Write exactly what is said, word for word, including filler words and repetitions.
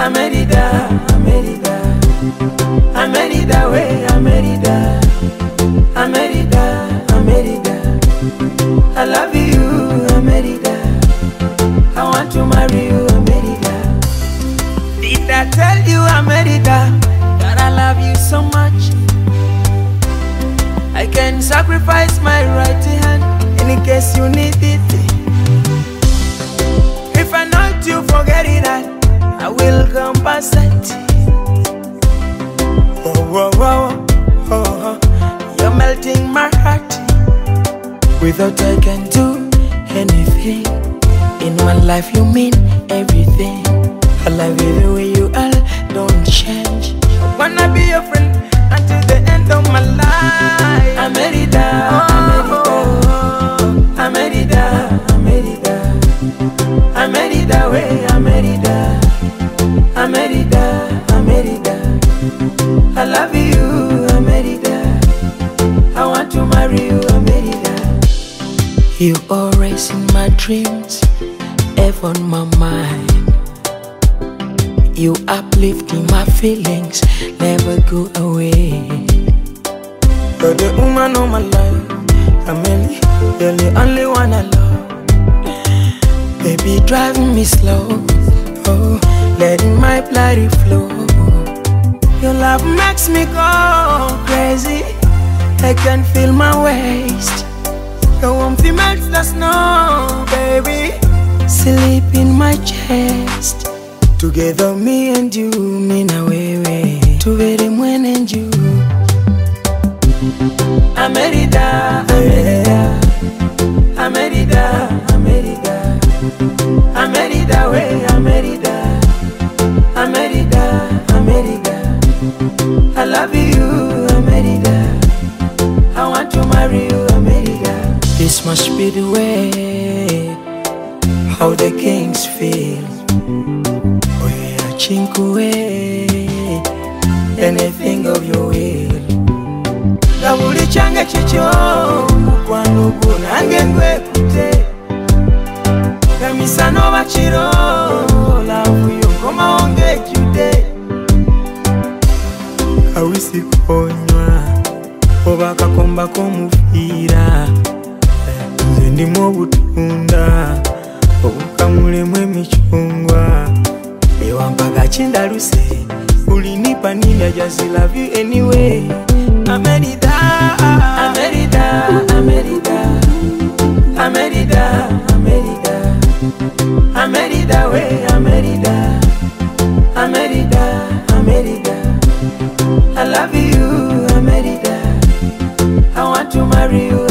Amerida, Amerida, Amerida way, Amerida, Amerida, Amerida. I love you, Amerida. I want to marry you, Amerida. Did I tell you, Amerida, that I love you so much? I can sacrifice my right hand in case you need it. If I not you, forget it, I will compensate. Oh, oh, oh, oh, oh. You're melting my heart. Without I can do anything. In one life you mean everything. I love you the way you are, don't change. I wanna be your friend until the end of my life. Amerida, Amerida, Amerida, Amerida, Amerida way, Amerida, Amerida, Amerida. I love you, Amerida. I want to marry you, Amerida. You always in my dreams, ever on my mind. You uplifting my feelings, never go away. You're the woman of my life, Amelie. You're the only one I love. Baby, driving me slow, oh, letting my blood flow. Your love makes me go crazy. I can feel my waist. Your warmth melts the snow, baby. Sleep in my chest. Together me and you, me na wewe. Together when and you. Amerida, Amerida, Amerida, Amerida, Amerida way, Amerida, Amerida, Amerida. I love you, Amerida. I want to marry you, Amerida. This must be the way how the kings feel. Oh yeah, chinkwe, anything of your will. Kabuli change chicho, mukwano kunange ngwe kute. Kamisano bachiro, love you koma onge jude. Awisi konywa, oba kakomba komufira. Nze ndimo butunda, obukamulemu emichungwa. Ewampaga chindaruse, ulinipa nini, I just love you anyway. Amerida, Amerida, Amerida, Amerida, Amerida, Amerida way, Amerida, Amerida, Amerida. I love you, Amerida. I want to marry you.